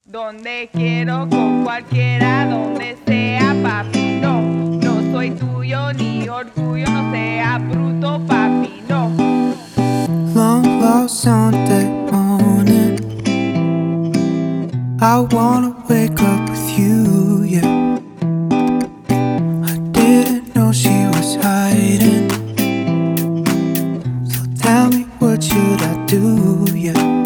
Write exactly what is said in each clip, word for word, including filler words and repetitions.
Donde quiero con cualquiera, donde sea, papi, no. No soy tuyo ni orgullo, no sea bruto, papi, no. Long lost Sunday morning, I wanna wake up with you, yeah. I didn't know she was hiding, so tell me what should I do, yeah.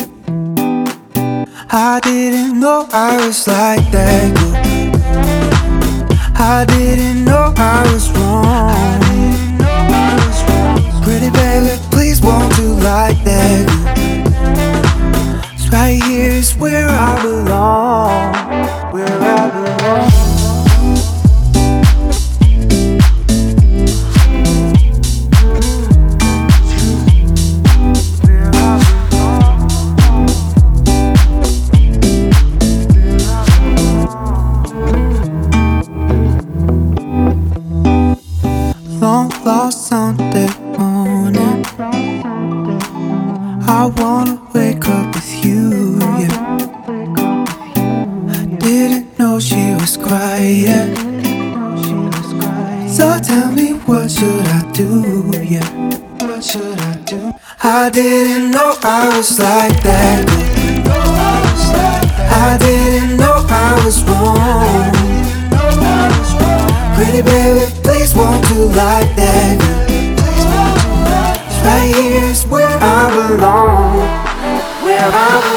I didn't know I was like that, girl. I didn't know I was wrong. Pretty baby, please won't you like that, girl? 'Cause right here is where I belong, where I belong. Long lost Sunday morning, I wanna wake up with you, yeah. I didn't know she was crying, so tell me what should I do, yeah. What should I do? I didn't know I was like that, I didn't know I was wrong. Pretty baby, please won't you like that? Right here is where I belong, where I belong.